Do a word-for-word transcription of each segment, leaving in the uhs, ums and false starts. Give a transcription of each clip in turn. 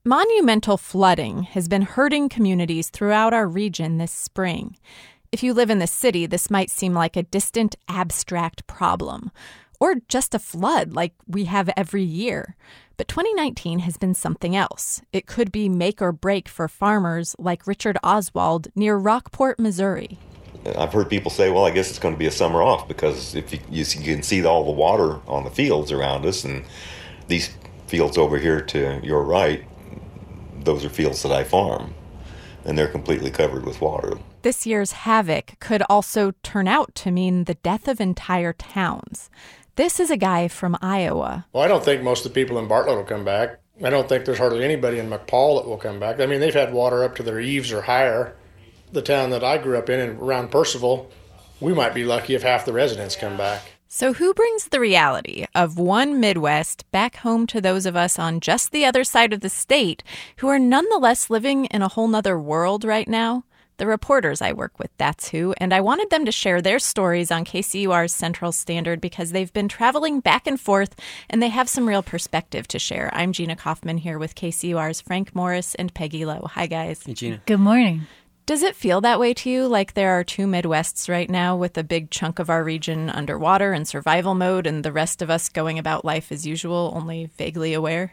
Monumental flooding has been hurting communities throughout our region this spring. If you live in the city, this might seem like a distant, abstract problem, or just a flood like we have every year. But twenty nineteen has been something else. It could be make or break for farmers like Richard Oswald near Rockport, Missouri. I've heard people say, well, I guess it's going to be a summer off because if you, you can see all the water on the fields around us, and these fields over here to your right, those are fields that I farm, and they're completely covered with water. This year's havoc could also turn out to mean the death of entire towns. This is a guy from Iowa. Well, I don't think most of the people in Bartlett will come back. I don't think there's hardly anybody in McPaul that will come back. I mean, they've had water up to their eaves or higher. The town that I grew up in, and around Percival, we might be lucky if half the residents come back. So who brings the reality of one Midwest back home to those of us on just the other side of the state who are nonetheless living in a whole nother world right now? The reporters I work with, that's who, and I wanted them to share their stories on K C U R's Central Standard because they've been traveling back and forth and they have some real perspective to share. I'm Gina Kaufman here with K C U R's Frank Morris and Peggy Lowe. Hi, guys. Hey, Gina. Good morning. Does it feel that way to you, like there are two Midwests right now with a big chunk of our region underwater in survival mode and the rest of us going about life as usual, only vaguely aware?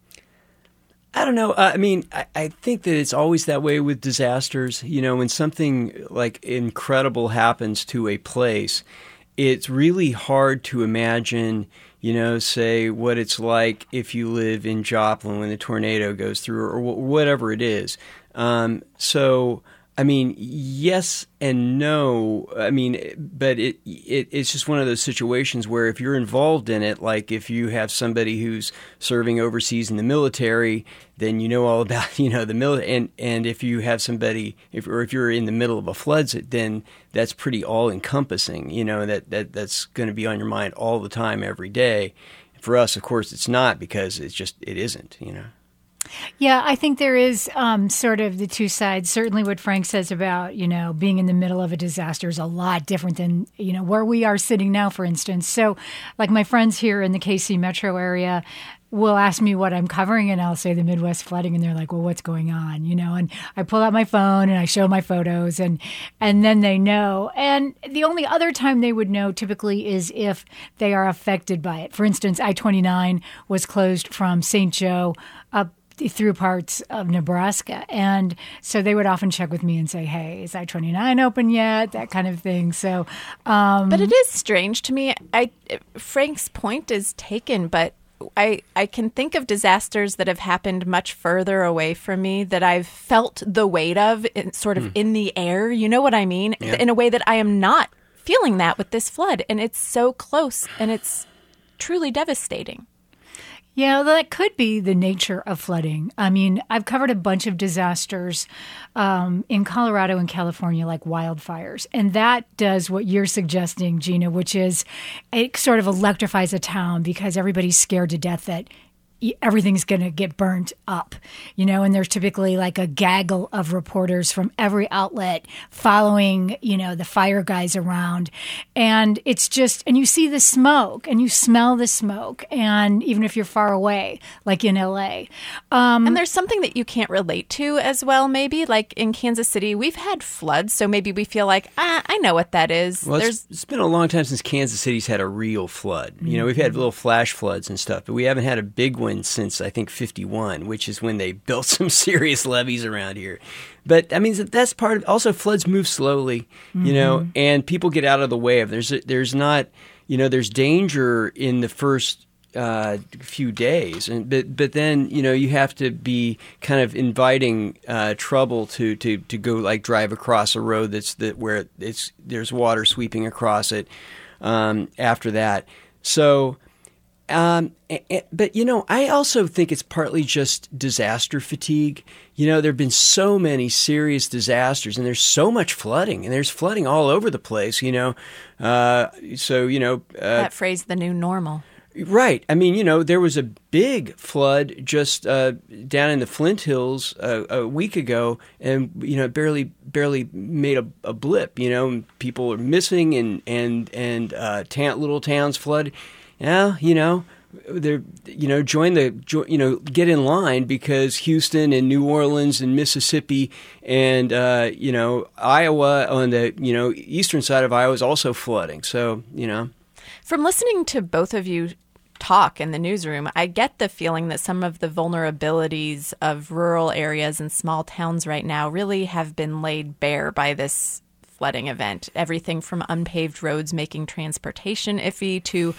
I don't know. Uh, I mean, I, I think that it's always that way with disasters. You know, when something like incredible happens to a place, it's really hard to imagine, you know, say what it's like if you live in Joplin when the tornado goes through or, or whatever it is. Um, so, I mean, yes and no. I mean, but it, it it's just one of those situations where if you're involved in it, like if you have somebody who's serving overseas in the military, then you know all about, you know, the military. And, and if you have somebody, if or if you're in the middle of a flood, then that's pretty all-encompassing, you know, that, that that's going to be on your mind all the time, every day. For us, of course, it's not because it's just, it isn't, you know. Yeah, I think there is um, sort of the two sides. Certainly what Frank says about, you know, being in the middle of a disaster is a lot different than, you know, where we are sitting now, for instance. So like my friends here in the K C metro area will ask me what I'm covering, and I'll say the Midwest flooding, and they're like, well, what's going on? You know, and I pull out my phone and I show my photos, and and then they know. And the only other time they would know typically is if they are affected by it. For instance, I twenty-nine was closed from Saint Joe up through parts of Nebraska. And so they would often check with me and say, hey, is I twenty-nine open yet? That kind of thing. So, um, But it is strange to me. I Frank's point is taken, but I, I can think of disasters that have happened much further away from me that I've felt the weight of in, sort of mm. in the air. You know what I mean? Yeah. In a way that I am not feeling that with this flood. And it's so close and it's truly devastating. Yeah, well, that could be the nature of flooding. I mean, I've covered a bunch of disasters um, in Colorado and California, like wildfires. And that does what you're suggesting, Gina, which is it sort of electrifies a town because everybody's scared to death that everything's going to get burnt up, you know, and there's typically like a gaggle of reporters from every outlet following, you know, the fire guys around. And it's just, and you see the smoke and you smell the smoke. And even if you're far away, like in L A. Um, and there's something that you can't relate to as well, maybe. Like in Kansas City, we've had floods. So maybe we feel like, ah, I know what that is. Well, it's, it's been a long time since Kansas City's had a real flood. Mm-hmm. You know, we've had little flash floods and stuff, but we haven't had a big one since I think fifty-one, which is when they built some serious levees around here. But I mean, that's part of. Also, floods move slowly, mm-hmm. you know, and people get out of the way of. There's a, there's not, you know, there's danger in the first uh, few days, and but but then you know you have to be kind of inviting uh, trouble to, to, to go like drive across a road that's that where it's there's water sweeping across it um, after that. So. Um, but, you know, I also think it's partly just disaster fatigue. You know, there have been so many serious disasters and there's so much flooding and there's flooding all over the place, you know. Uh, so, you know. Uh, that phrase, the new normal. Right. I mean, you know, there was a big flood just uh, down in the Flint Hills uh, a week ago, and, you know, barely barely made a, a blip, you know. People are missing and, and, and uh, ta- little towns flood. Yeah, you know, they're, you know, join the, you know, get in line because Houston and New Orleans and Mississippi and, uh, you know, Iowa on the, you know, eastern side of Iowa is also flooding. So, you know. From listening to both of you talk in the newsroom, I get the feeling that some of the vulnerabilities of rural areas and small towns right now really have been laid bare by this flooding event. Everything from unpaved roads making transportation iffy to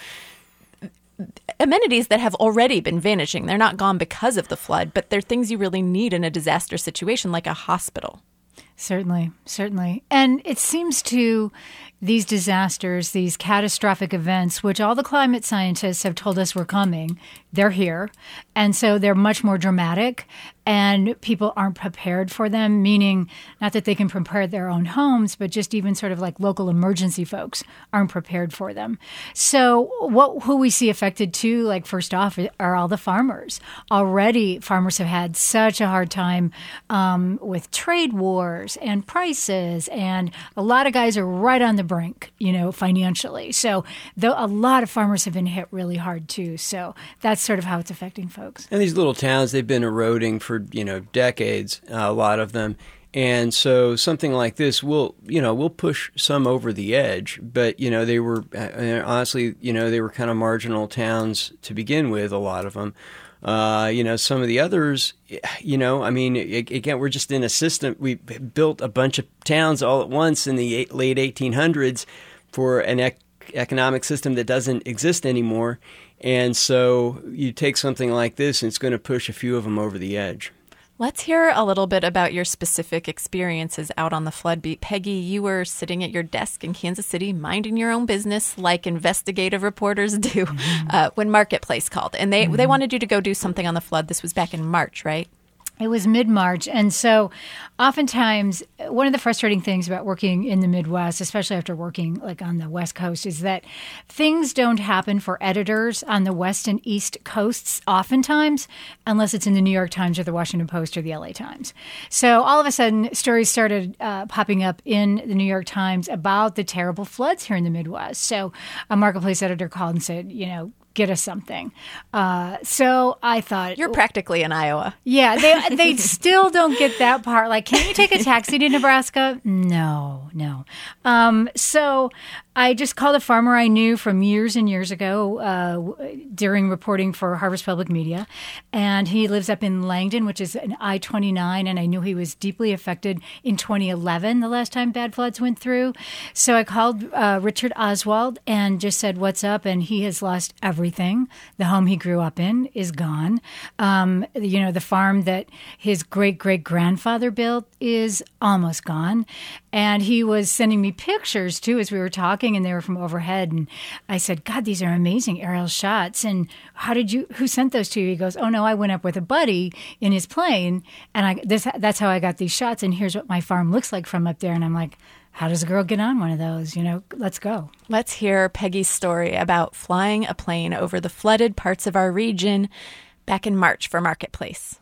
amenities that have already been vanishing. They're not gone because of the flood, but they're things you really need in a disaster situation like a hospital. Certainly, certainly. And it seems to these disasters, these catastrophic events, which all the climate scientists have told us were coming, they're here. And so they're much more dramatic and people aren't prepared for them, meaning not that they can prepare their own homes, but just even sort of like local emergency folks aren't prepared for them. So what who we see affected too, like first off, are all the farmers. Already farmers have had such a hard time um, with trade wars and prices, and a lot of guys are right on the brink, you know, financially. So though a lot of farmers have been hit really hard too. So that's sort of how it's affecting folks. And these little towns, they've been eroding for, you know, decades, uh, a lot of them. And so something like this will, you know, will push some over the edge. But, you know, they were, uh, honestly, you know, they were kind of marginal towns to begin with, a lot of them. Uh, you know, some of the others, you know, I mean, again, we're just in a system. We built a bunch of towns all at once in the late eighteen hundreds for an ec- economic system that doesn't exist anymore. And so you take something like this and it's going to push a few of them over the edge. Let's hear a little bit about your specific experiences out on the flood beat. Peggy, you were sitting at your desk in Kansas City, minding your own business like investigative reporters do, mm-hmm. uh, when Marketplace called. And they, mm-hmm. they wanted you to go do something on the flood. This was back in March, right? It was mid-March. And so oftentimes one of the frustrating things about working in the Midwest, especially after working like on the West Coast, is that things don't happen for editors on the West and East coasts oftentimes unless it's in the New York Times or the Washington Post or the L A Times. So all of a sudden stories started uh, popping up in the New York Times about the terrible floods here in the Midwest. So a Marketplace editor called and said, you know, get us something. Uh, so I thought... You're practically in Iowa. Yeah, they they still don't get that part. Like, can you take a taxi to Nebraska? No, no. Um, so I just called a farmer I knew from years and years ago uh, during reporting for Harvest Public Media. And he lives up in Langdon, which is an I twenty-nine. And I knew he was deeply affected in twenty eleven, the last time bad floods went through. So I called uh, Richard Oswald and just said, what's up? And he has lost everything. Everything. The home he grew up in is gone. Um, you know, the farm that his great-great-grandfather built is almost gone. And he was sending me pictures, too, as we were talking, and they were from overhead. And I said, God, these are amazing aerial shots. And how did you, who sent those to you? He goes, oh, no, I went up with a buddy in his plane, and I this that's how I got these shots. And here's what my farm looks like from up there. And I'm like, how does a girl get on one of those? You know, let's go. Let's hear Peggy's story about flying a plane over the flooded parts of our region back in March for Marketplace.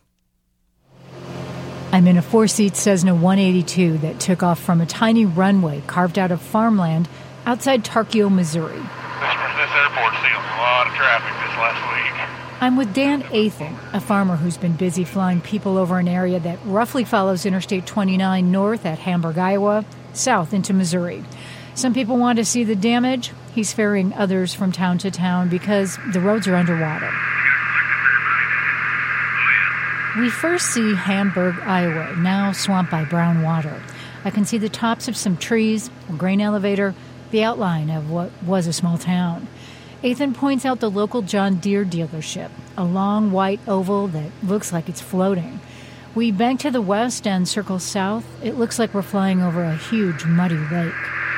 I'm in a four-seat Cessna one eighty-two that took off from a tiny runway carved out of farmland outside Tarkio, Missouri. This, this airport's seeing a lot of traffic this last week. I'm with Dan Athan, a farmer who's been busy flying people over an area that roughly follows Interstate twenty-nine north at Hamburg, Iowa, south into Missouri. Some people want to see the damage. He's ferrying others from town to town because the roads are underwater. We first see Hamburg, Iowa, now swamped by brown water. I can see the tops of some trees, a grain elevator, the outline of what was a small town. Athan points out the local John Deere dealership, a long white oval that looks like it's floating. We bank to the west and circle south. It looks like we're flying over a huge, muddy lake.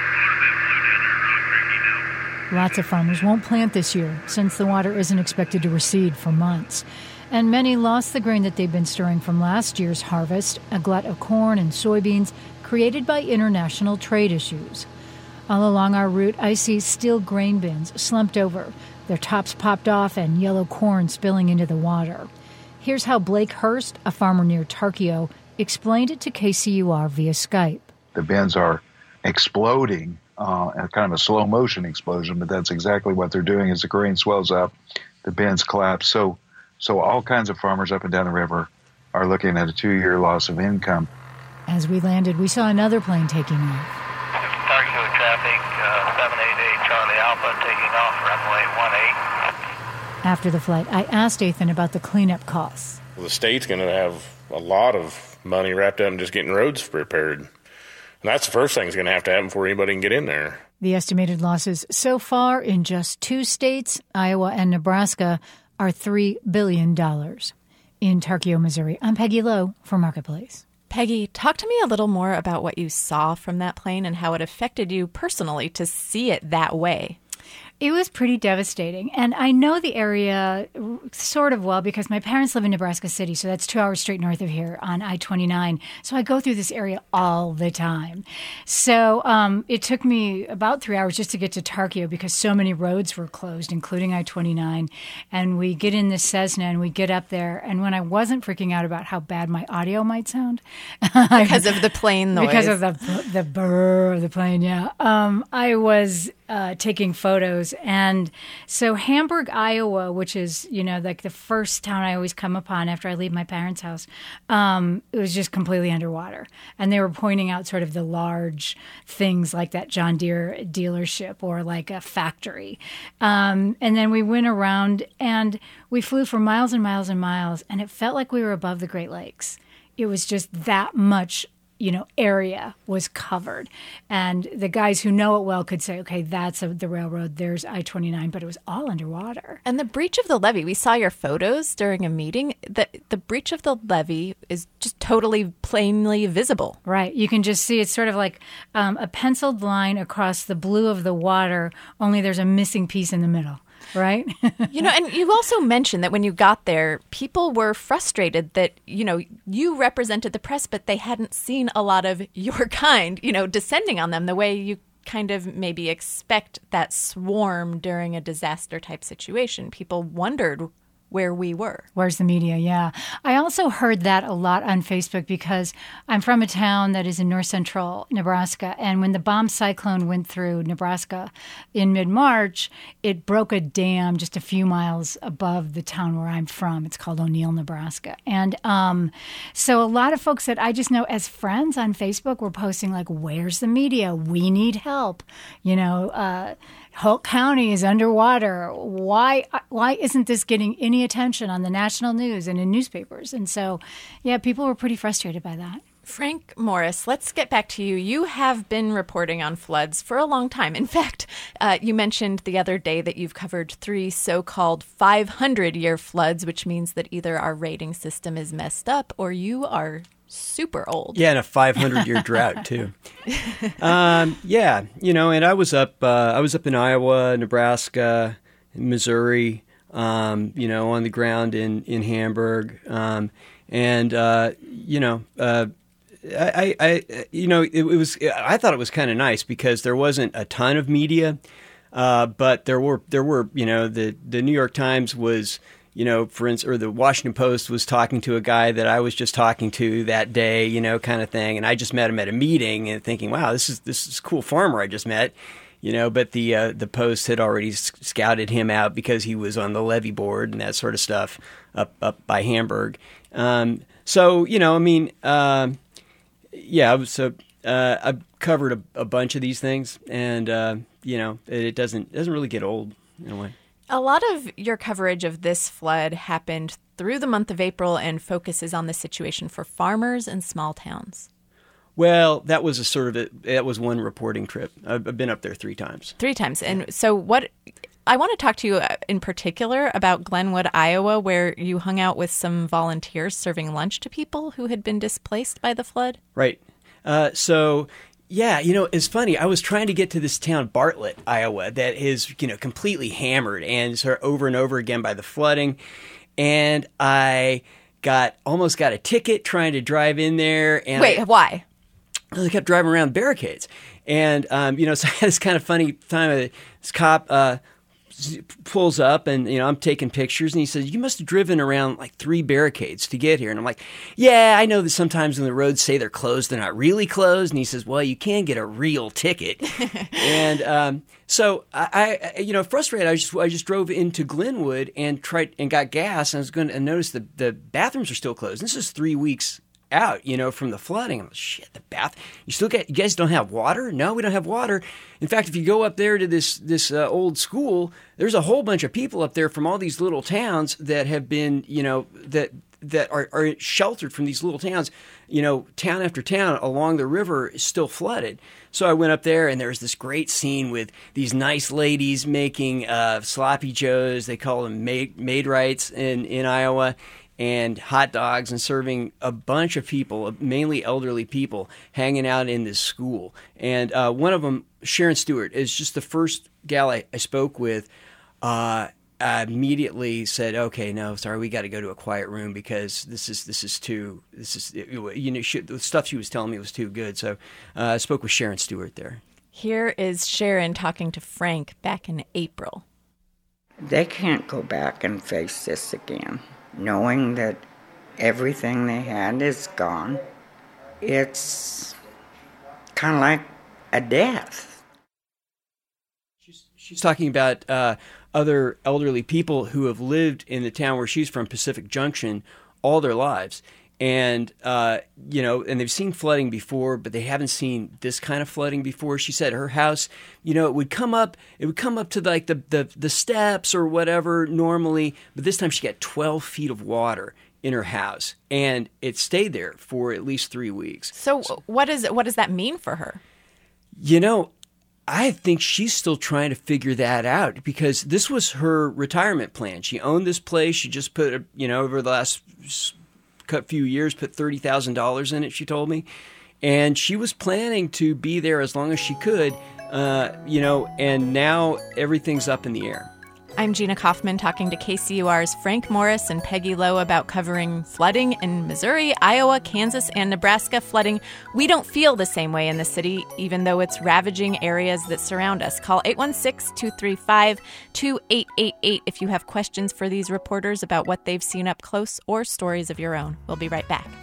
Lots of farmers won't plant this year since the water isn't expected to recede for months. And many lost the grain that they've been storing from last year's harvest, a glut of corn and soybeans created by international trade issues. All along our route, I see steel grain bins slumped over, their tops popped off and yellow corn spilling into the water. Here's how Blake Hurst, a farmer near Tarkio, explained it to K C U R via Skype. The bins are exploding, uh, kind of a slow-motion explosion, but that's exactly what they're doing as the grain swells up. the bends collapse. So, so all kinds of farmers up and down the river are looking at a two-year loss of income. As we landed, we saw another plane taking off. Tokyo traffic, uh, seven eight eight Charlie Alpha taking off runway one eight. After the flight, I asked Ethan about the cleanup costs. Well, the state's going to have a lot of money wrapped up in just getting roads repaired. And that's the first thing that's going to have to happen before anybody can get in there. The estimated losses so far in just two states, Iowa and Nebraska, are three billion dollars. In Tarkio, Missouri, I'm Peggy Lowe for Marketplace. Peggy, talk to me a little more about what you saw from that plane and how it affected you personally to see it that way. It was pretty devastating. And I know the area sort of well because my parents live in Nebraska City, so that's two hours straight north of here on I twenty-nine. So I go through this area all the time. So um, it took me about three hours just to get to Tarkio because so many roads were closed, including I twenty-nine. And we get in the Cessna and we get up there. And when I wasn't freaking out about how bad my audio might sound. Because of the plane noise. Because of the, the burr of the plane, yeah. Um, I was uh, taking photos. And so Hamburg, Iowa, which is, you know, like the first town I always come upon after I leave my parents' house, um, it was just completely underwater. And they were pointing out sort of the large things like that John Deere dealership or like a factory. Um, and then we went around and we flew for miles and miles and miles, and it felt like we were above the Great Lakes. It was just that much, you know, area was covered. And the guys who know it well could say, okay, that's a, the railroad, there's I twenty-nine, but it was all underwater. And the breach of the levee, we saw your photos during a meeting. The, the breach of the levee is just totally plainly visible. Right. You can just see it's sort of like um, a penciled line across the blue of the water, only there's a missing piece in the middle. Right. You know, and you also mentioned that when you got there, people were frustrated that, you know, you represented the press, but they hadn't seen a lot of your kind, you know, descending on them the way you kind of maybe expect that swarm during a disaster type situation. People wondered where we were. Where's the media? Yeah. I also heard that a lot on Facebook because I'm from a town that is in north central Nebraska. And when the bomb cyclone went through Nebraska in mid-March, it broke a dam just a few miles above the town where I'm from. It's called O'Neill, Nebraska. And um, so a lot of folks that I just know as friends on Facebook were posting like, where's the media? We need help. You know, uh, Holt County is underwater. Why why isn't this getting any attention on the national news and in newspapers? And so, yeah, people were pretty frustrated by that. Frank Morris, let's get back to you. You have been reporting on floods for a long time. In fact, uh, you mentioned the other day that you've covered three so-called five hundred year floods, which means that either our rating system is messed up or you are super old. Yeah, and a five hundred year drought too. Um, yeah, you know, and I was up. Uh, I was up in Iowa, Nebraska, Missouri. Um, you know, on the ground in in Hamburg, um, and uh, you know. Uh, I, I, you know, it, it was. I thought it was kind of nice because there wasn't a ton of media, uh, but there were. There were. You know, the the New York Times was. You know, for instance, or the Washington Post was talking to a guy that I was just talking to that day. You know, kind of thing. And I just met him at a meeting and thinking, wow, this is this is a cool farmer I just met. You know, but the uh, the Post had already scouted him out because he was on the levee board and that sort of stuff up up by Hamburg. Um, so you know, I mean. Uh, Yeah, so uh, I've covered a, a bunch of these things, and uh, you know, it, it doesn't it doesn't really get old in a way. A lot of your coverage of this flood happened through the month of April and focuses on the situation for farmers in small towns. Well, that was a sort of a, that was one reporting trip. I've, I've been up there three times. Three times, and so what? I want to talk to you in particular about Glenwood, Iowa, where you hung out with some volunteers serving lunch to people who had been displaced by the flood. Right. Uh, so, yeah, you know, it's funny. I was trying to get to this town, Bartlett, Iowa, that is, you know, completely hammered and sort of over and over again by the flooding. And I got almost got a ticket trying to drive in there. And Wait, I, why? I kept driving around barricades. And, um, you know, so I had this kind of funny time. This cop uh, pulls up, and you know I'm taking pictures, and he says, "You must have driven around like three barricades to get here." And I'm like, "Yeah, I know that sometimes when the roads say they're closed, they're not really closed." And he says, "Well, you can get a real ticket." and um, so I, I, you know, frustrated. I just I just drove into Glenwood and tried and got gas, and I was going to notice the the bathrooms are still closed. This is three weeks out, you know, from the flooding. I'm like, shit, the bath. You still get, you guys don't have water? No, we don't have water. In fact, if you go up there to this this uh, old school, there's a whole bunch of people up there from all these little towns that have been, you know, that that are, are sheltered from these little towns. You know, town after town along the river is still flooded. So I went up there, and there was this great scene with these nice ladies making uh, sloppy joes. They call them maid, maid rights in, in Iowa. And hot dogs, and serving a bunch of people, mainly elderly people, hanging out in this school. And uh, one of them, Sharon Stewart, is just the first gal I, I spoke with. Uh, I immediately said, "Okay, no, sorry, we got to go to a quiet room because this is this is too this is you know she, the stuff she was telling me was too good." So uh, I spoke with Sharon Stewart there. Here is Sharon talking to Frank back in April. They can't go back and face this again. Knowing that everything they had is gone, it's kind of like a death. She's, she's talking about uh, other elderly people who have lived in the town where she's from, Pacific Junction, all their lives. And, uh, you know, and they've seen flooding before, but they haven't seen this kind of flooding before. She said her house, you know, it would come up, it would come up to like the, the, the steps or whatever normally, but this time she got twelve feet of water in her house, and it stayed there for at least three weeks. So, so what is what does that mean for her? You know, I think she's still trying to figure that out because this was her retirement plan. She owned this place. She just put, you know, over the last few years, put thirty thousand dollars in it, she told me. And she was planning to be there as long as she could, uh, you know, and now everything's up in the air. I'm Gina Kaufman talking to K C U R's Frank Morris and Peggy Lowe about covering flooding in Missouri, Iowa, Kansas, and Nebraska. Flooding we don't feel the same way in the city, even though it's ravaging areas that surround us. Call eight one six, two three five, two eight eight eight if you have questions for these reporters about what they've seen up close or stories of your own. We'll be right back.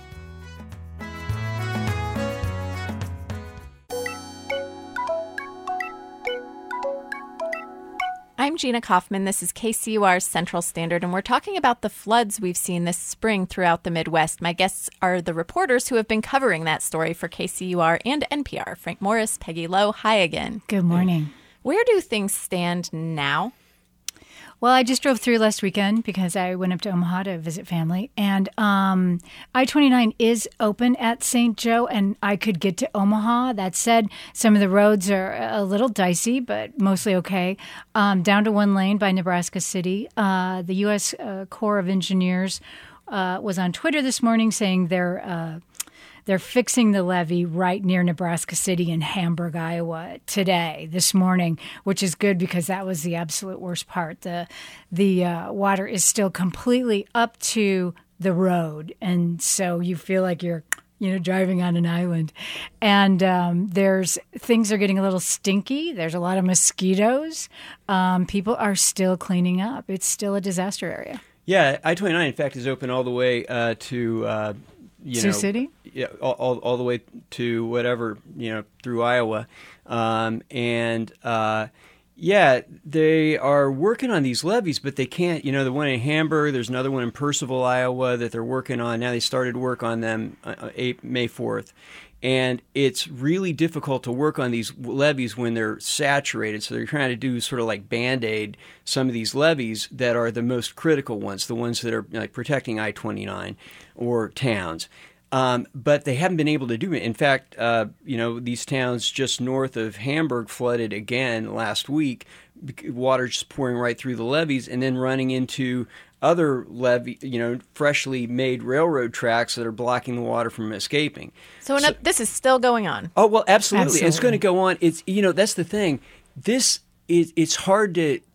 I'm Gina Kaufman. This is K C U R's Central Standard, and we're talking about the floods we've seen this spring throughout the Midwest. My guests are the reporters who have been covering that story for K C U R and N P R. Frank Morris, Peggy Lowe, hi again. Good morning. Where do things stand now? Well, I just drove through last weekend because I went up to Omaha to visit family. And um, I twenty-nine is open at Saint Joe, and I could get to Omaha. That said, some of the roads are a little dicey, but mostly okay. Um, down to one lane by Nebraska City. Uh, the U S Uh, Corps of Engineers uh, was on Twitter this morning saying they're uh, They're fixing the levee right near Nebraska City in Hamburg, Iowa today, this morning, which is good because that was the absolute worst part. The the uh, water is still completely up to the road, and so you feel like you're, you know, driving on an island. And um, there's things are getting a little stinky. There's a lot of mosquitoes. Um, people are still cleaning up. It's still a disaster area. Yeah, I twenty-nine, in fact, is open all the way uh, to... Uh, You Sioux know, City? Yeah, all, all, all the way to whatever, you know, through Iowa. Um, and, uh, yeah, they are working on these levees, but they can't, you know, the one in Hamburg, there's another one in Percival, Iowa that they're working on. Now they started work on them uh, May fourth. And it's really difficult to work on these levees when they're saturated. So they're trying to do sort of like Band-Aid some of these levees that are the most critical ones, the ones that are like protecting I twenty-nine or towns. Um, but they haven't been able to do it. In fact, uh, you know, these towns just north of Hamburg flooded again last week, water just pouring right through the levees and then running into other levee, you know, freshly made railroad tracks that are blocking the water from escaping. So, so this is still going on. Oh, well, absolutely. absolutely. It's going to go on. It's, you know, that's the thing. This is, it's hard to, to,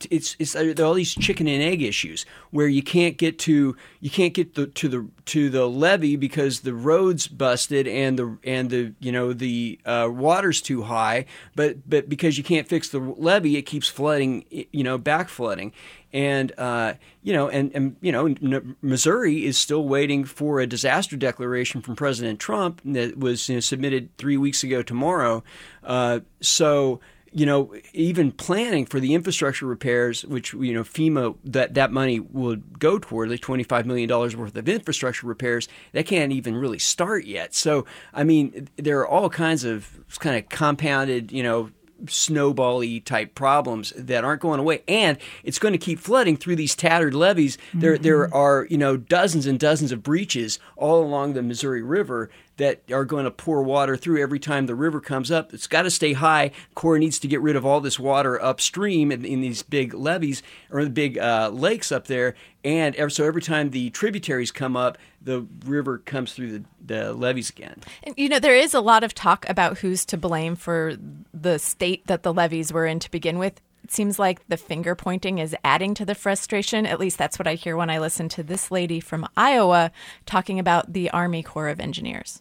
it's it's there are all these chicken and egg issues where you can't get to you can't get the, to the to the levee because the road's busted and the and the you know the uh, water's too high, but but because you can't fix the levee, it keeps flooding, you know, back flooding. And, uh, you know, and, and you know, N- Missouri is still waiting for a disaster declaration from President Trump that was you know, submitted three weeks ago tomorrow. Uh, so, you know, even planning for the infrastructure repairs, which, you know, FEMA, that, that money would go toward, like twenty-five million dollars worth of infrastructure repairs, that can't even really start yet. So, I mean, there are all kinds of kind of compounded, you know, snowball-y type problems that aren't going away, and it's going to keep flooding through these tattered levees. Mm-hmm. There, there are you know dozens and dozens of breaches all along the Missouri River that are going to pour water through every time the river comes up. It's got to stay high. Corps needs to get rid of all this water upstream in, in these big levees or the big uh, lakes up there, and every, so every time the tributaries come up, the river comes through the, the levees again. And, you know, there is a lot of talk about who's to blame for the state that the levees were in to begin with. It seems like the finger pointing is adding to the frustration. At least that's what I hear when I listen to this lady from Iowa talking about the Army Corps of Engineers.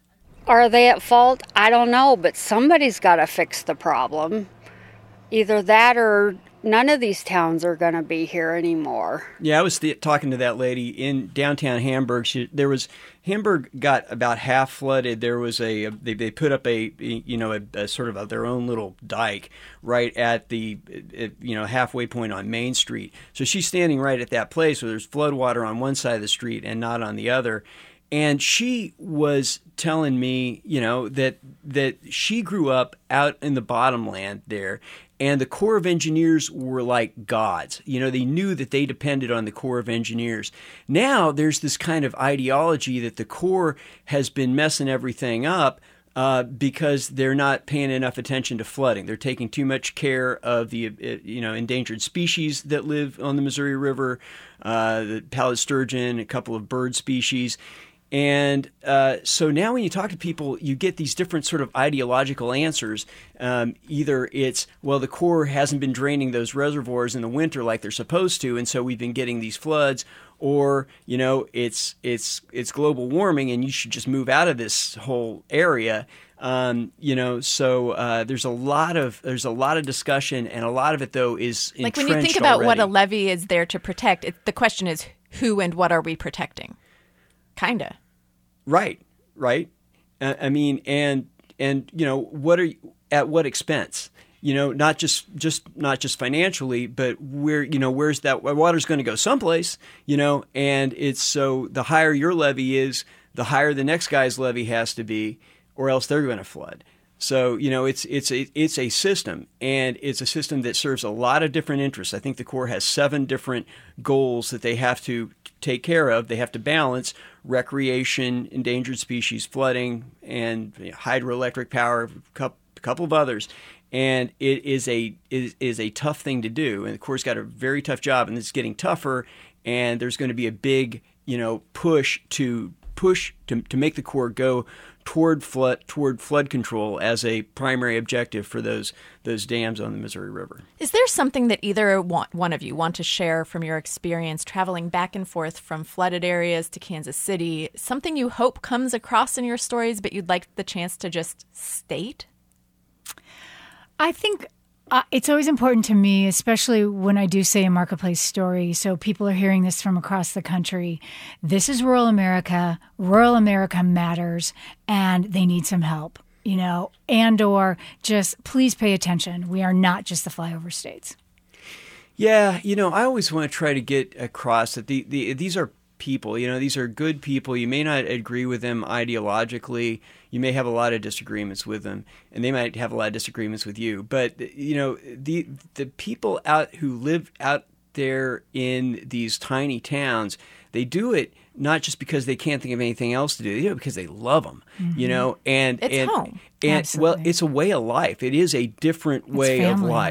Are they at fault? I don't know, but somebody's got to fix the problem. Either that or none of these towns are going to be here anymore. Yeah, I was th- talking to that lady in downtown Hamburg. She, there was Hamburg got about half flooded. There was a, a they, they put up a you know a, a sort of a, their own little dike right at the you know halfway point on Main Street. So she's standing right at that place where there's flood water on one side of the street and not on the other. And she was telling me, you know, that that she grew up out in the bottomland there, and the Corps of Engineers were like gods. You know, they knew that they depended on the Corps of Engineers. Now there's this kind of ideology that the Corps has been messing everything up uh, because they're not paying enough attention to flooding. They're taking too much care of the, uh, you know, endangered species that live on the Missouri River, uh, the pallid sturgeon, a couple of bird species. And uh, so now when you talk to people, you get these different sort of ideological answers. Um, either it's, well, the Corps hasn't been draining those reservoirs in the winter like they're supposed to, and so we've been getting these floods. Or, you know, it's it's it's global warming, and you should just move out of this whole area. Um, you know, so uh, there's a lot of there's a lot of discussion, and a lot of it though is like when you think about already. What a levee is there to protect. It, the question is who and what are we protecting? Kinda. Right, right. Uh, I mean, and and you know, what are you, at what expense? You know, not just just not just financially, but where you know where's that water's going to go someplace? You know, and it's so the higher your levee is, the higher the next guy's levee has to be, or else they're going to flood. So, you know, it's it's a, it's a system, and it's a system that serves a lot of different interests. I think the Corps has seven different goals that they have to take care of. They have to balance recreation, endangered species, flooding, and you know, hydroelectric power, a couple of others. And it is a it is a tough thing to do, and the Corps got a very tough job, and it's getting tougher. And there's going to be a big, you know, push to push to to make the Corps go toward flood toward flood control as a primary objective for those those dams on the Missouri River. Is there something that either one of you want to share from your experience traveling back and forth from flooded areas to Kansas City? Something you hope comes across in your stories, but you'd like the chance to just state? I think uh, it's always important to me, especially when I do say a marketplace story, so people are hearing this from across the country. This is rural America. Rural America matters, and they need some help, you know, and or just please pay attention. We are not just the flyover states. Yeah, you know, I always want to try to get across that the, the these are people, you know, these are good people. You may not agree with them ideologically. You may have a lot of disagreements with them, and they might have a lot of disagreements with you. But, you know, the the people out who live out there in these tiny towns, they do it not just because they can't think of anything else to do. They do it because they love them, mm-hmm. you know. And it's and, home. And Absolutely. well, it's a way of life. It is a different way of life.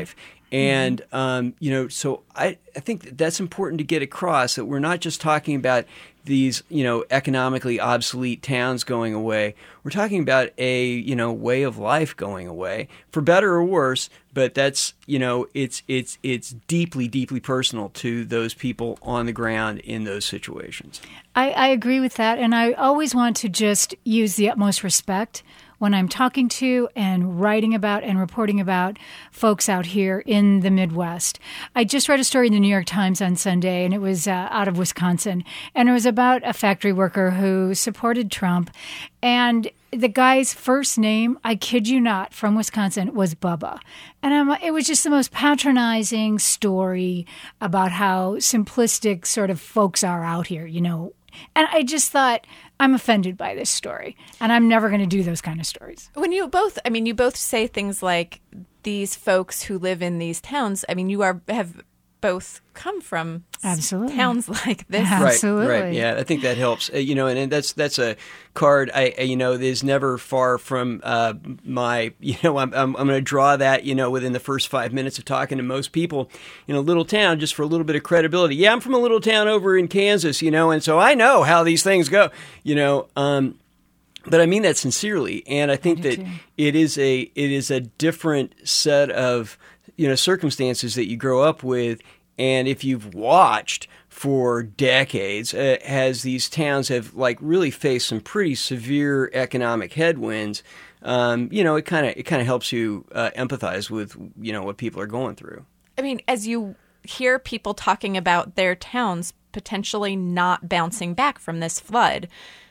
And, um, you know, so I, I think that that's important to get across, that we're not just talking about these, you know, economically obsolete towns going away. We're talking about a, you know, way of life going away, for better or worse. But that's, you know, it's it's it's deeply, deeply personal to those people on the ground in those situations. I, I agree with that. And I always want to just use the utmost respect when I'm talking to and writing about and reporting about folks out here in the Midwest. I just read a story in the New York Times on Sunday, and it was uh, out of Wisconsin. And it was about a factory worker who supported Trump. And the guy's first name, I kid you not, from Wisconsin, was Bubba. And I'm, it was just the most patronizing story about how simplistic sort of folks are out here, you know. And I just thought, I'm offended by this story, and I'm never going to do those kind of stories. When you both, I mean, you both say things like these folks who live in these towns, I mean, you are have both come from Absolutely. towns like this. Absolutely. Right, right. Yeah, I think that helps. Uh, you know, and, and that's that's a card, I, I you know, is never far from uh, my, you know, I'm, I'm, I'm going to draw that, you know, within the first five minutes of talking to most people in a little town, just for a little bit of credibility. Yeah, I'm from a little town over in Kansas, you know, and so I know how these things go, you know. Um, but I mean that sincerely, and I think I that too. it is a it is a different set of, you know, circumstances that you grow up with. And if you've watched for decades, uh, as these towns have like really faced some pretty severe economic headwinds, um, you know, it kind of it kind of helps you uh, empathize with, you know, what people are going through. I mean, as you hear people talking about their towns potentially not bouncing back from this flood,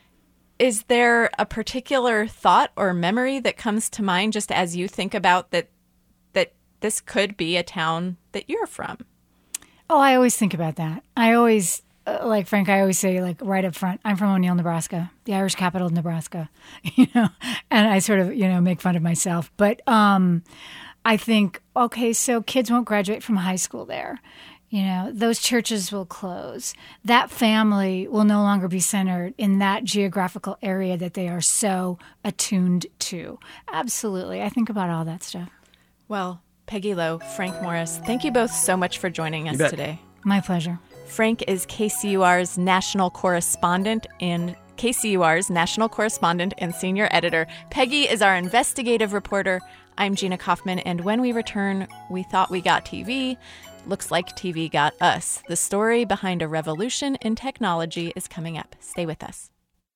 is there a particular thought or memory that comes to mind just as you think about that that this could be a town that you're from? Oh, I always think about that. I always, uh, like Frank, I always say, like, right up front, I'm from O'Neill, Nebraska, the Irish capital of Nebraska, you know, and I sort of, you know, make fun of myself. But um, I think, okay, so kids won't graduate from high school there. You know, those churches will close. That family will no longer be centered in that geographical area that they are so attuned to. Absolutely. I think about all that stuff. Well, Peggy Lowe, Frank Morris, thank you both so much for joining us today. My pleasure. Frank is K C U R's national correspondent and K C U R's national correspondent and senior editor. Peggy is our investigative reporter. I'm Gina Kaufman, and when we return, we thought we got T V. Looks like T V got us. The story behind a revolution in technology is coming up. Stay with us.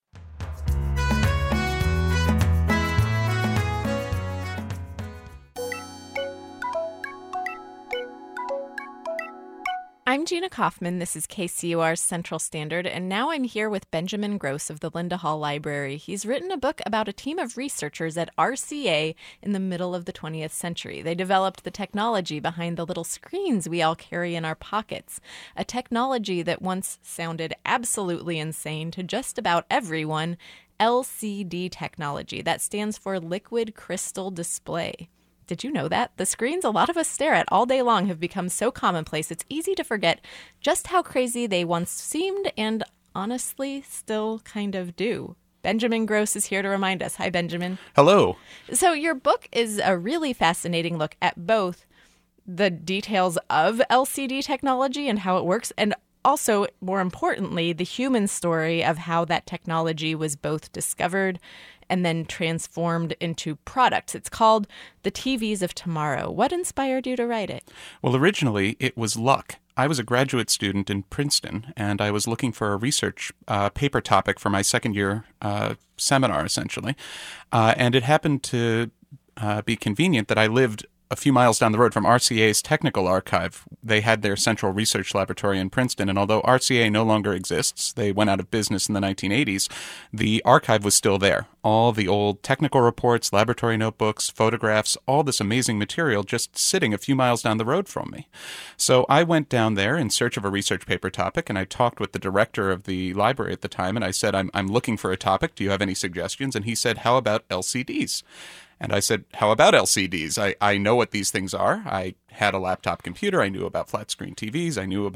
I'm Gina Kaufman. This is K C U R's Central Standard, and now I'm here with Benjamin Gross of the Linda Hall Library. He's written a book about a team of researchers at R C A in the middle of the twentieth century. They developed the technology behind the little screens we all carry in our pockets, a technology that once sounded absolutely insane to just about everyone, L C D technology. That stands for Liquid Crystal Display. Did you know that? The screens a lot of us stare at all day long have become so commonplace it's easy to forget just how crazy they once seemed and honestly still kind of do. Benjamin Gross is here to remind us. Hi, Benjamin. Hello. So your book is a really fascinating look at both the details of L C D technology and how it works, and also, more importantly, the human story of how that technology was both discovered and then transformed into products. It's called The T Vs of Tomorrow. What inspired you to write it? Well, originally, it was luck. I was a graduate student in Princeton, and I was looking for a research uh, paper topic for my second year uh, seminar, essentially. Uh, and it happened to uh, be convenient that I lived a few miles down the road from R C A's technical archive. They had their central research laboratory in Princeton, and although R C A no longer exists, they went out of business in the nineteen eighties, the archive was still there. All the old technical reports, laboratory notebooks, photographs, all this amazing material just sitting a few miles down the road from me. So I went down there in search of a research paper topic, and I talked with the director of the library at the time, and I said, I'm, I'm looking for a topic. Do you have any suggestions? And he said, how about L C Ds? And I said, how about L C Ds? I, I know what these things are. I had a laptop computer. I knew about flat screen T Vs. I knew about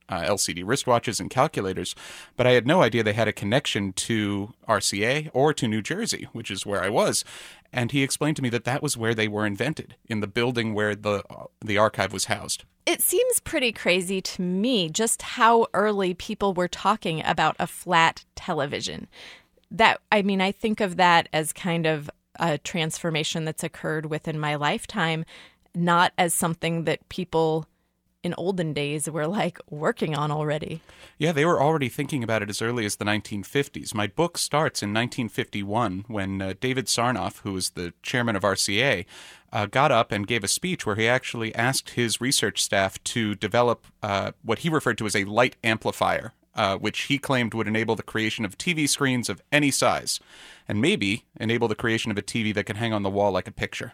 uh, L C D wristwatches and calculators, but I had no idea they had a connection to R C A or to New Jersey, which is where I was. And he explained to me that that was where they were invented, in the building where the the archive was housed. It seems pretty crazy to me just how early people were talking about a flat television. That, I mean, I think of that as kind of a transformation that's occurred within my lifetime, not as something that people in olden days were like working on already. Yeah, they were already thinking about it as early as the nineteen fifties. My book starts in nineteen fifty-one when uh, David Sarnoff, who was the chairman of R C A, uh, got up and gave a speech where he actually asked his research staff to develop uh, what he referred to as a light amplifier, uh, which he claimed would enable the creation of T V screens of any size, and maybe enable the creation of a T V that can hang on the wall like a picture.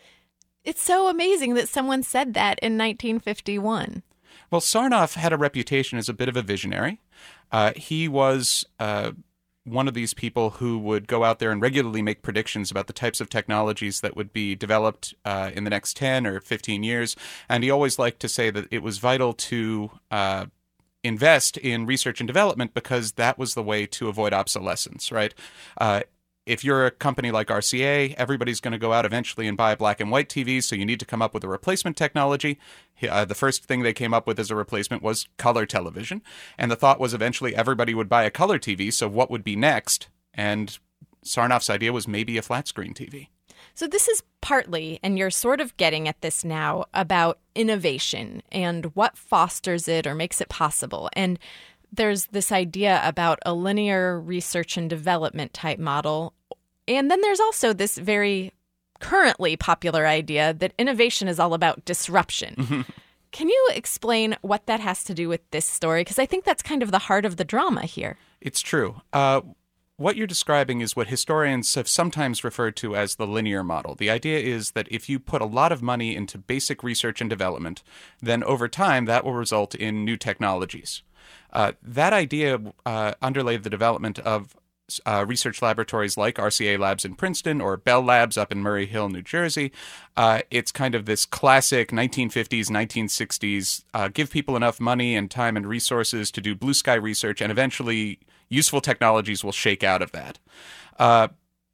It's so amazing that someone said that in nineteen fifty-one. Well, Sarnoff had a reputation as a bit of a visionary. Uh, he was uh, one of these people who would go out there and regularly make predictions about the types of technologies that would be developed uh, in the next ten or fifteen years. And he always liked to say that it was vital to uh, invest in research and development because that was the way to avoid obsolescence, right? Uh, If you're a company like R C A, everybody's going to go out eventually and buy black and white T Vs, so you need to come up with a replacement technology. Uh, the first thing they came up with as a replacement was color television, and the thought was eventually everybody would buy a color T V, so what would be next? And Sarnoff's idea was maybe a flat screen T V. So this is partly, and you're sort of getting at this now, about innovation and what fosters it or makes it possible. And there's this idea about a linear research and development type model. And then there's also this very currently popular idea that innovation is all about disruption. Mm-hmm. Can you explain what that has to do with this story? Because I think that's kind of the heart of the drama here. It's true. Uh, what you're describing is what historians have sometimes referred to as the linear model. The idea is that if you put a lot of money into basic research and development, then over time that will result in new technologies. Uh, that idea uh, underlay the development of uh, research laboratories like R C A Labs in Princeton or Bell Labs up in Murray Hill, New Jersey. Uh, it's kind of this classic nineteen fifties, nineteen sixties, uh, give people enough money and time and resources to do blue sky research, and eventually useful technologies will shake out of that. Uh,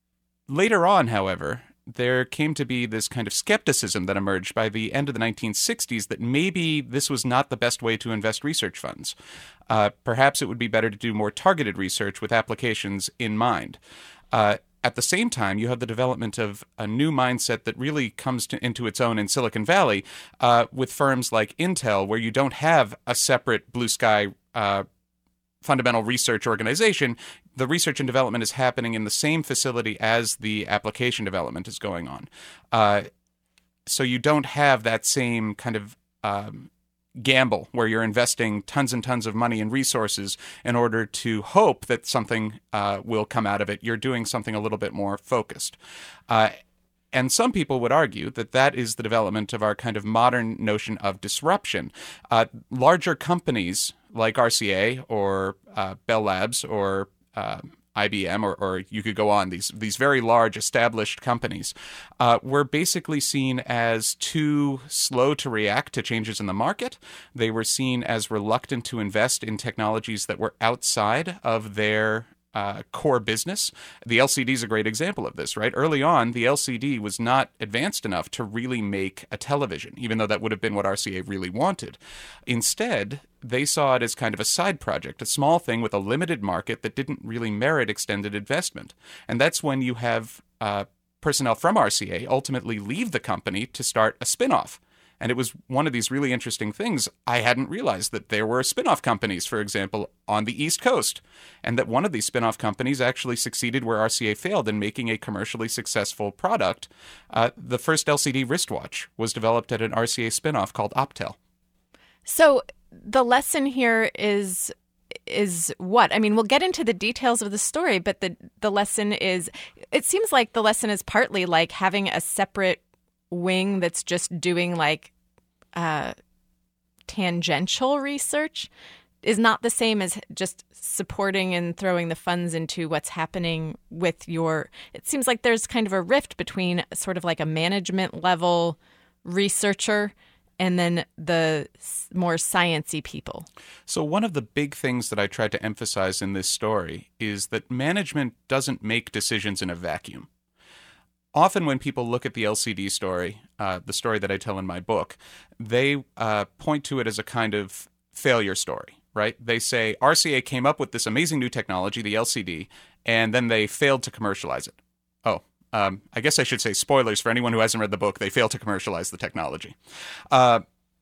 later on, however, there came to be this kind of skepticism that emerged by the end of the nineteen sixties that maybe this was not the best way to invest research funds. Uh, perhaps it would be better to do more targeted research with applications in mind. Uh, at the same time, you have the development of a new mindset that really comes to, into its own in Silicon Valley uh, with firms like Intel, where you don't have a separate blue sky uh, fundamental research organization. The research and development is happening in the same facility as the application development is going on. Uh, so you don't have that same kind of um, gamble where you're investing tons and tons of money and resources in order to hope that something uh, will come out of it. You're doing something a little bit more focused. Uh, And some people would argue that that is the development of our kind of modern notion of disruption. Uh, larger companies like R C A or uh, Bell Labs or uh, I B M, or, or you could go on, these these very large established companies, uh, were basically seen as too slow to react to changes in the market. They were seen as reluctant to invest in technologies that were outside of their Uh, core business. The L C D is a great example of this, right? Early on, the L C D was not advanced enough to really make a television, even though that would have been what R C A really wanted. Instead, they saw it as kind of a side project, a small thing with a limited market that didn't really merit extended investment. And that's when you have uh, personnel from R C A ultimately leave the company to start a spin-off. And it was one of these really interesting things. I hadn't realized that there were spin-off companies, for example, on the East Coast, and that one of these spin-off companies actually succeeded where R C A failed in making a commercially successful product. Uh, the first L C D wristwatch was developed at an R C A spin-off called Optel. So the lesson here is is what? I mean, we'll get into the details of the story, but the the lesson is, it seems like the lesson is partly like having a separate wing that's just doing like uh, tangential research is not the same as just supporting and throwing the funds into what's happening with your, it seems like there's kind of a rift between sort of like a management level researcher and then the s- more science-y people? So one of the big things that I tried to emphasize in this story is that management doesn't make decisions in a vacuum. Often when people look at the L C D story, uh, the story that I tell in my book, they uh, point to it as a kind of failure story, right? They say R C A came up with this amazing new technology, the L C D, and then they failed to commercialize it. Oh, um, I guess I should say spoilers for anyone who hasn't read the book. They failed to commercialize the technology. Uh,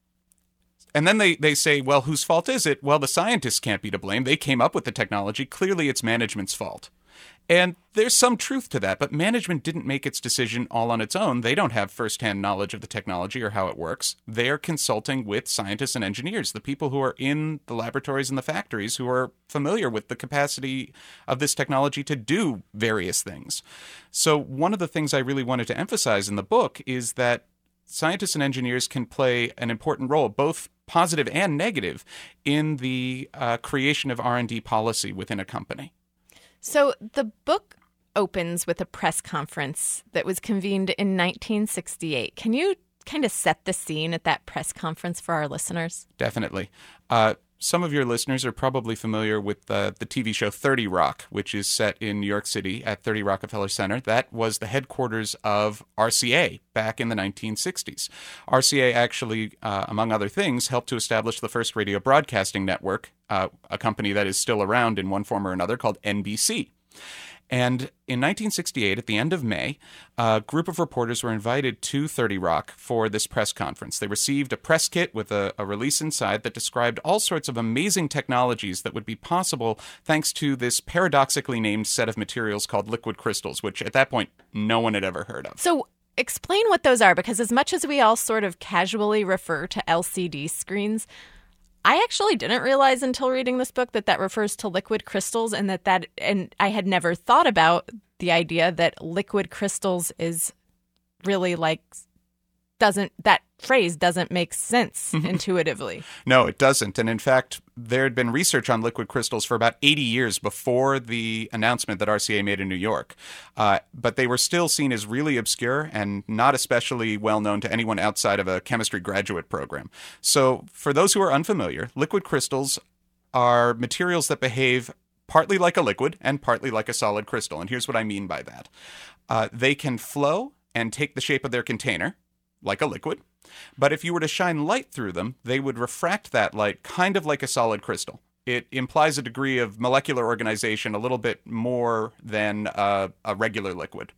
and then they, they say, well, whose fault is it? Well, the scientists can't be to blame. They came up with the technology. Clearly, it's management's fault. And there's some truth to that, but management didn't make its decision all on its own. They don't have firsthand knowledge of the technology or how it works. They're consulting with scientists and engineers, the people who are in the laboratories and the factories who are familiar with the capacity of this technology to do various things. So one of the things I really wanted to emphasize in the book is that scientists and engineers can play an important role, both positive and negative, in the uh, creation of R and D policy within a company. So the book opens with a press conference that was convened in nineteen sixty-eight. Can you kind of set the scene at that press conference for our listeners? Definitely. Uh, some of your listeners are probably familiar with uh, the T V show thirty Rock, which is set in New York City at thirty Rockefeller Center. That was the headquarters of R C A back in the nineteen sixties. R C A actually, uh, among other things, helped to establish the first radio broadcasting network, uh, a company that is still around in one form or another called N B C. And in nineteen sixty-eight, at the end of May, a group of reporters were invited to thirty Rock for this press conference. They received a press kit with a, a release inside that described all sorts of amazing technologies that would be possible thanks to this paradoxically named set of materials called liquid crystals, which at that point no one had ever heard of. So explain what those are, because as much as we all sort of casually refer to L C D screens, I actually didn't realize until reading this book that that refers to liquid crystals, and that that and I had never thought about the idea that liquid crystals is really like doesn't that phrase doesn't make sense intuitively. No, it doesn't. And in fact, there had been research on liquid crystals for about eighty years before the announcement that R C A made in New York. Uh, but they were still seen as really obscure and not especially well known to anyone outside of a chemistry graduate program. So for those who are unfamiliar, liquid crystals are materials that behave partly like a liquid and partly like a solid crystal. And here's what I mean by that. Uh, they can flow and take the shape of their container, like a liquid. But if you were to shine light through them, they would refract that light kind of like a solid crystal. It implies a degree of molecular organization a little bit more than uh, a regular liquid.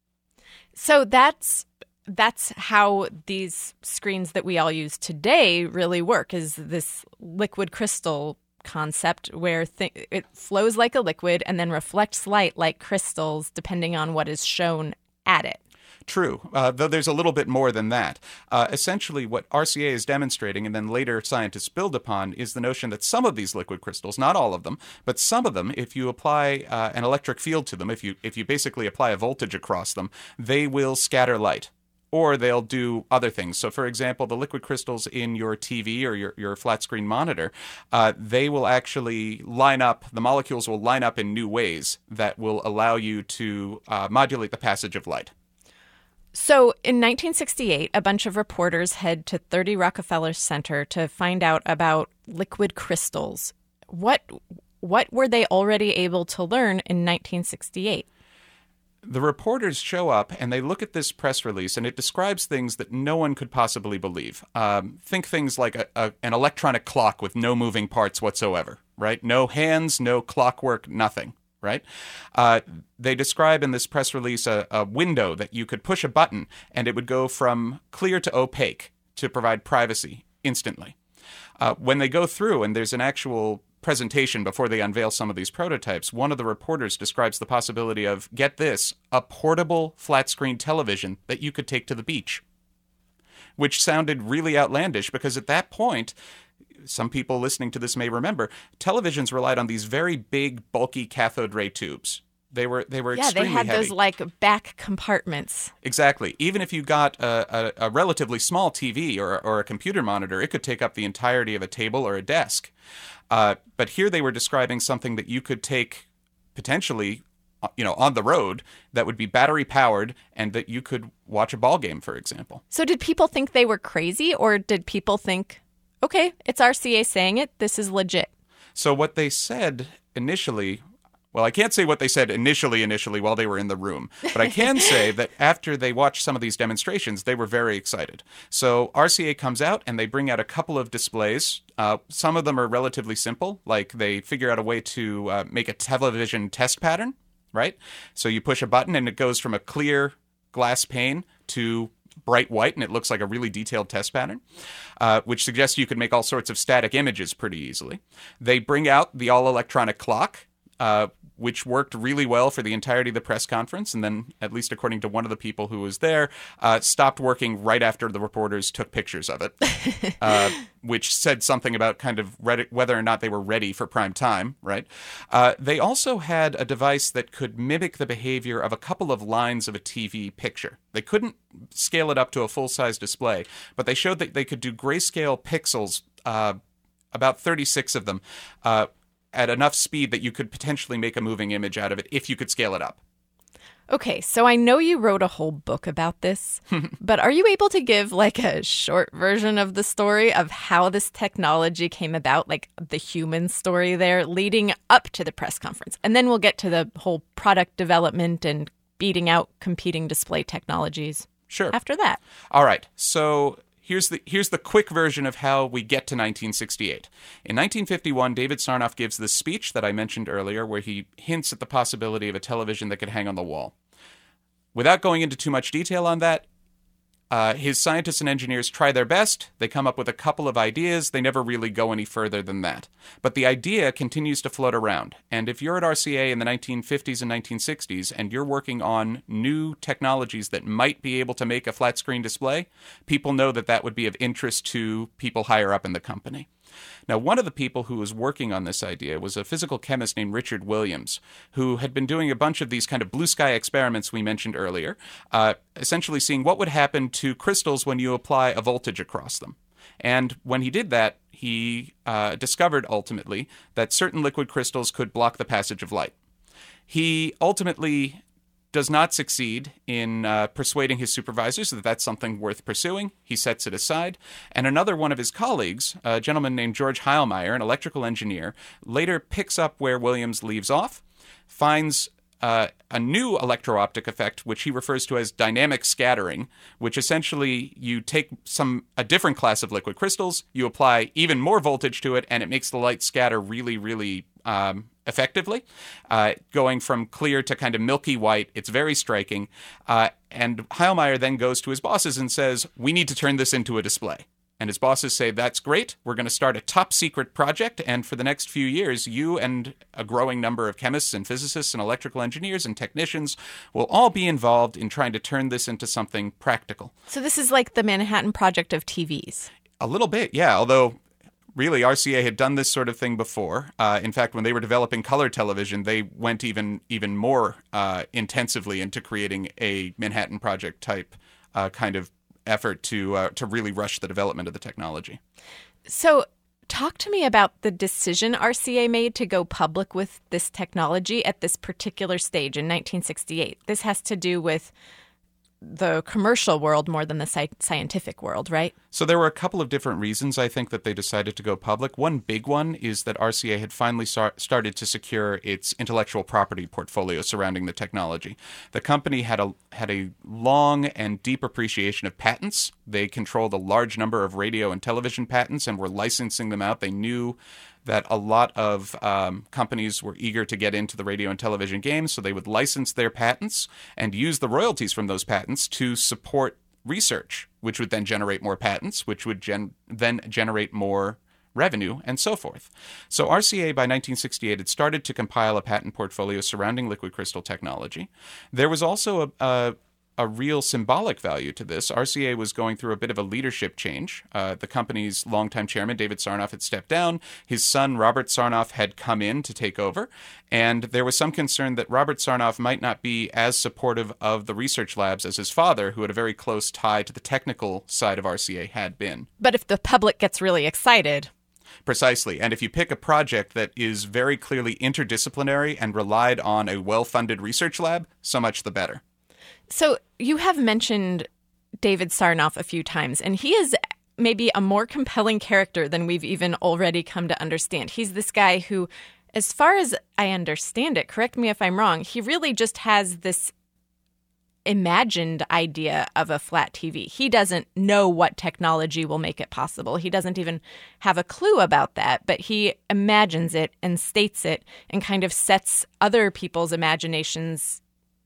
So that's that's how these screens that we all use today really work, is this liquid crystal concept where th- it flows like a liquid and then reflects light like crystals depending on what is shown at it. True, uh, though there's a little bit more than that. Uh, essentially, what R C A is demonstrating, and then later scientists build upon, is the notion that some of these liquid crystals, not all of them, but some of them, if you apply uh, an electric field to them, if you if you basically apply a voltage across them, they will scatter light. Or they'll do other things. So, for example, the liquid crystals in your T V or your, your flat screen monitor, uh, they will actually line up, the molecules will line up in new ways that will allow you to uh, modulate the passage of light. So in nineteen sixty-eight, a bunch of reporters head to thirty Rockefeller Center to find out about liquid crystals. What what were they already able to learn in nineteen sixty-eight? The reporters show up and they look at this press release, and it describes things that no one could possibly believe. Um, think things like a, a, an electronic clock with no moving parts whatsoever, right? No hands, no clockwork, nothing. Right? Uh, they describe in this press release a, a window that you could push a button and it would go from clear to opaque to provide privacy instantly. Uh, when they go through and there's an actual presentation before they unveil some of these prototypes, one of the reporters describes the possibility of, get this, a portable flat-screen television that you could take to the beach, which sounded really outlandish because at that point, some people listening to this may remember, televisions relied on these very big, bulky cathode ray tubes. They were they were yeah, extremely they had heavy. those like back compartments. Exactly. Even if you got a, a, a relatively small T V or, or a computer monitor, it could take up the entirety of a table or a desk. Uh, but here they were describing something that you could take potentially you know, on the road that would be battery powered and that you could watch a ball game, for example. So did people think they were crazy, or did people think, okay, it's R C A saying it, this is legit? So what they said initially, well, I can't say what they said initially, initially while they were in the room, but I can say that after they watched some of these demonstrations, they were very excited. So R C A comes out and they bring out a couple of displays. Uh, some of them are relatively simple, like they figure out a way to uh, make a television test pattern, right? So you push a button and it goes from a clear glass pane to bright white, and it looks like a really detailed test pattern, uh, which suggests you could make all sorts of static images pretty easily. They bring out the all-electronic clock, uh, which worked really well for the entirety of the press conference, and then, at least according to one of the people who was there, uh, stopped working right after the reporters took pictures of it, uh, which said something about kind of ready, whether or not they were ready for prime time, right? Uh, they also had a device that could mimic the behavior of a couple of lines of a T V picture. They couldn't scale it up to a full-size display, but they showed that they could do grayscale pixels, uh, about thirty-six of them, uh, at enough speed that you could potentially make a moving image out of it if you could scale it up. Okay, so I know you wrote a whole book about this, but are you able to give like a short version of the story of how this technology came about, like the human story there leading up to the press conference? And then we'll get to the whole product development and beating out competing display technologies. Sure. After that. All right, so Here's the here's the quick version of how we get to nineteen sixty-eight. In nineteen fifty-one, David Sarnoff gives this speech that I mentioned earlier where he hints at the possibility of a television that could hang on the wall. Without going into too much detail on that, uh, his scientists and engineers try their best. They come up with a couple of ideas. They never really go any further than that. But the idea continues to float around. And if you're at R C A in the nineteen fifties and nineteen sixties and you're working on new technologies that might be able to make a flat screen display, people know that that would be of interest to people higher up in the company. Now, one of the people who was working on this idea was a physical chemist named Richard Williams, who had been doing a bunch of these kind of blue sky experiments we mentioned earlier, uh, essentially seeing what would happen to crystals when you apply a voltage across them. And when he did that, he uh, discovered ultimately that certain liquid crystals could block the passage of light. He ultimately does not succeed in uh, persuading his supervisors that that's something worth pursuing. He sets it aside. And another one of his colleagues, a gentleman named George Heilmeyer, an electrical engineer, later picks up where Williams leaves off, finds uh, a new electro-optic effect, which he refers to as dynamic scattering, which essentially you take some a different class of liquid crystals, you apply even more voltage to it, and it makes the light scatter really, really um, effectively, uh, going from clear to kind of milky white. It's very striking. Uh, and Heilmeyer then goes to his bosses and says, we need to turn this into a display. And his bosses say, that's great. We're going to start a top secret project. And for the next few years, you and a growing number of chemists and physicists and electrical engineers and technicians will all be involved in trying to turn this into something practical. So this is like the Manhattan Project of T Vs. A little bit, yeah. Although really, R C A had done this sort of thing before. Uh, in fact, when they were developing color television, they went even even more uh, intensively into creating a Manhattan Project type uh, kind of effort to uh, to really rush the development of the technology. So talk to me about the decision R C A made to go public with this technology at this particular stage in nineteen sixty-eight. This has to do with the commercial world more than the sci- scientific world, right? So there were a couple of different reasons, I think, that they decided to go public. One big one is that R C A had finally start, started to secure its intellectual property portfolio surrounding the technology. The company had a had a long and deep appreciation of patents. They controlled a large number of radio and television patents and were licensing them out. They knew that a lot of um, companies were eager to get into the radio and television game, so they would license their patents and use the royalties from those patents to support research, which would then generate more patents, which would gen- then generate more revenue, and so forth. So R C A, by nineteen sixty-eight, had started to compile a patent portfolio surrounding liquid crystal technology. There was also a, a a real symbolic value to this. R C A was going through a bit of a leadership change. Uh, the company's longtime chairman, David Sarnoff, had stepped down. His son, Robert Sarnoff, had come in to take over. And there was some concern that Robert Sarnoff might not be as supportive of the research labs as his father, who had a very close tie to the technical side of R C A, had been. But if the public gets really excited... Precisely. And if you pick a project that is very clearly interdisciplinary and relied on a well-funded research lab, so much the better. So you have mentioned David Sarnoff a few times, and he is maybe a more compelling character than we've even already come to understand. He's this guy who, as far as I understand it, correct me if I'm wrong, he really just has this imagined idea of a flat T V. He doesn't know what technology will make it possible. He doesn't even have a clue about that, but he imagines it and states it and kind of sets other people's imaginations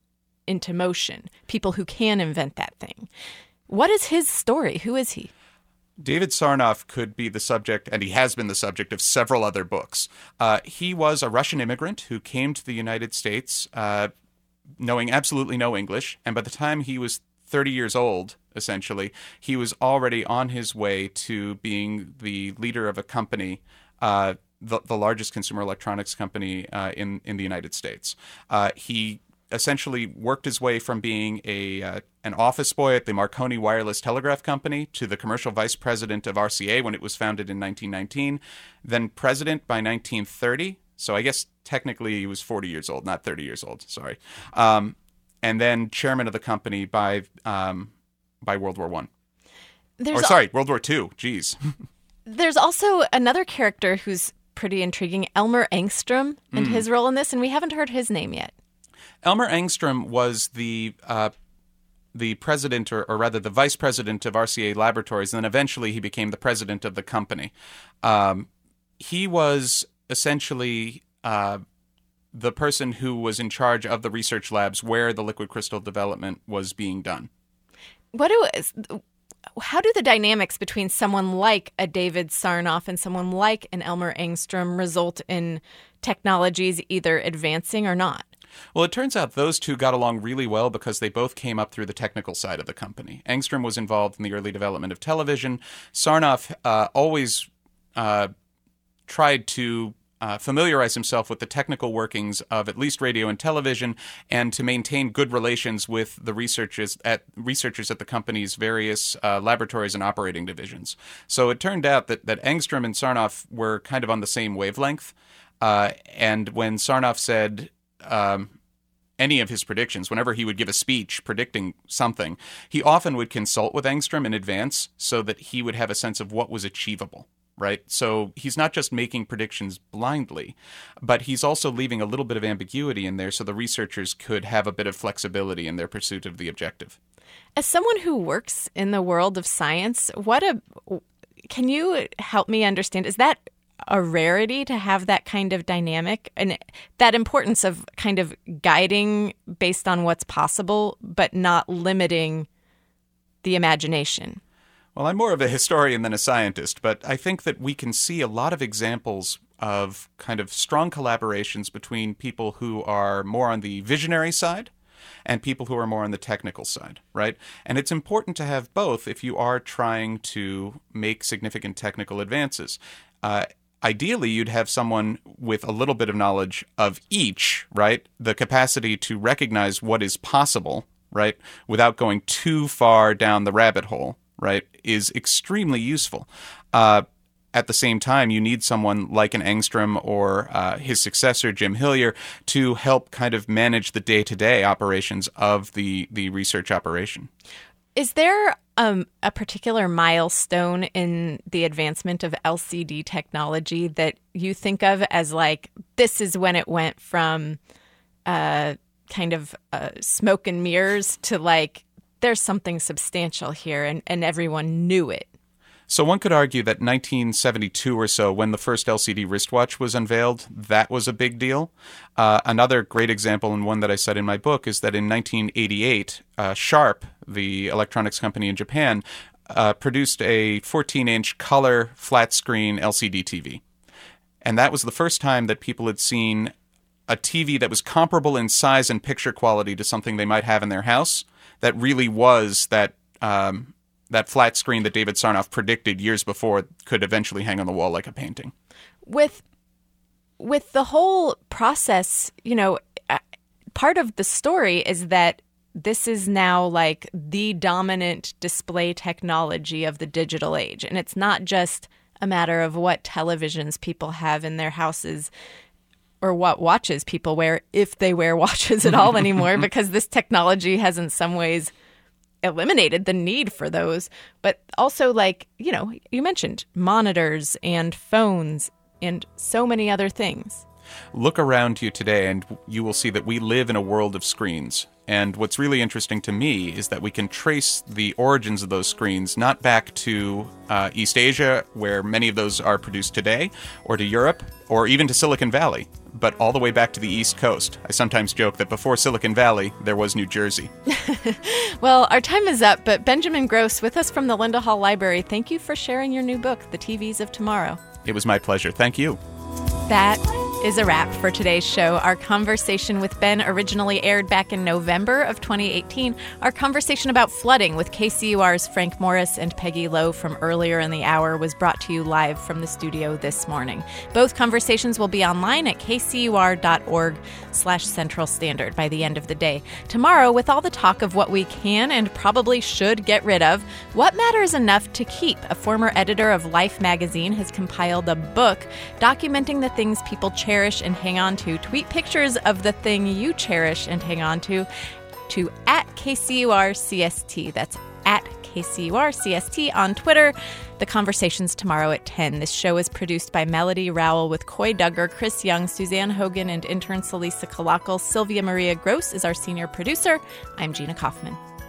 into motion, people who can invent that thing. What is his story? Who is he? David Sarnoff could be the subject, and he has been the subject of several other books. Uh, he was a Russian immigrant who came to the United States uh, knowing absolutely no English, and by the time he was thirty years old, essentially, he was already on his way to being the leader of a company, uh, the, the largest consumer electronics company uh, in, in the United States. Uh, he essentially worked his way from being a uh, an office boy at the Marconi Wireless Telegraph Company to the commercial vice president of R C A when it was founded in nineteen nineteen, then president by nineteen thirty. So I guess technically he was forty years old, not thirty years old, sorry. Um, and then chairman of the company by um, by World War One. Or sorry, al- World War Two, geez. There's also another character who's pretty intriguing, Elmer Engstrom, and mm. his role in this, and we haven't heard his name yet. Elmer Engstrom was the uh, the president, or, or rather the vice president of R C A Laboratories, and then eventually he became the president of the company. Um, he was essentially uh, the person who was in charge of the research labs where the liquid crystal development was being done. What do how do the dynamics between someone like a David Sarnoff and someone like an Elmer Engstrom result in technologies either advancing or not? Well, it turns out those two got along really well because they both came up through the technical side of the company. Engstrom was involved in the early development of television. Sarnoff uh, always uh, tried to uh, familiarize himself with the technical workings of at least radio and television, and to maintain good relations with the researchers at researchers at the company's various uh, laboratories and operating divisions. So it turned out that, that Engstrom and Sarnoff were kind of on the same wavelength. Uh, and when Sarnoff said um, any of his predictions, whenever he would give a speech predicting something, he often would consult with Engstrom in advance so that he would have a sense of what was achievable. Right? So he's not just making predictions blindly, but he's also leaving a little bit of ambiguity in there so the researchers could have a bit of flexibility in their pursuit of the objective. As someone who works in the world of science, what a can you help me understand, is that a rarity to have that kind of dynamic and that importance of kind of guiding based on what's possible, but not limiting the imagination? Well, I'm more of a historian than a scientist, but I think that we can see a lot of examples of kind of strong collaborations between people who are more on the visionary side and people who are more on the technical side, right? And it's important to have both if you are trying to make significant technical advances. Uh, Ideally, you'd have someone with a little bit of knowledge of each, right? The capacity to recognize what is possible, right, without going too far down the rabbit hole, right, is extremely useful. Uh, at the same time, you need someone like an Engstrom or uh, his successor, Jim Hillier, to help kind of manage the day-to-day operations of the, the research operation. Is there um, a particular milestone in the advancement of L C D technology that you think of as like, this is when it went from uh, kind of uh, smoke and mirrors to like, there's something substantial here and, and everyone knew it? So one could argue that nineteen seventy-two or so, when the first L C D wristwatch was unveiled, that was a big deal. Uh, another great example, and one that I cite in my book, is that in nineteen eighty-eight, uh, Sharp, the electronics company in Japan, uh, produced a fourteen-inch color flat-screen L C D T V. And that was the first time that people had seen a T V that was comparable in size and picture quality to something they might have in their house, that really was that... Um, that flat screen that David Sarnoff predicted years before could eventually hang on the wall like a painting. With with the whole process, you know, part of the story is that this is now like the dominant display technology of the digital age. And it's not just a matter of what televisions people have in their houses or what watches people wear, if they wear watches at all anymore, because this technology has in some ways eliminated the need for those. But also, like, you know, you mentioned monitors and phones and so many other things. Look around you today and you will see that we live in a world of screens. And what's really interesting to me is that we can trace the origins of those screens not back to uh, East Asia, where many of those are produced today, or to Europe, or even to Silicon Valley, but all the way back to the East Coast. I sometimes joke that before Silicon Valley, there was New Jersey. Well, our time is up, but Benjamin Gross, with us from the Linda Hall Library, thank you for sharing your new book, The T Vs of Tomorrow. It was my pleasure. Thank you. That is a wrap for today's show. Our conversation with Ben originally aired back in November of twenty eighteen. Our conversation about flooding with K C U R's Frank Morris and Peggy Lowe from earlier in the hour was brought to you live from the studio this morning. Both conversations will be online at kcur.org slash Central Standard by the end of the day. Tomorrow, with all the talk of what we can and probably should get rid of, what matters enough to keep? A former editor of Life magazine has compiled a book documenting the things people cherish and hang on to. Tweet pictures of the thing you cherish and hang on to to at K C U R C S T. That's at K C U R C S T on Twitter. The conversation's tomorrow at ten. This show is produced by Melody Rowell with Coy Duggar, Chris Young, Suzanne Hogan, and intern Celisa Kalakal. Sylvia Maria Gross is our senior producer. I'm Gina Kaufman.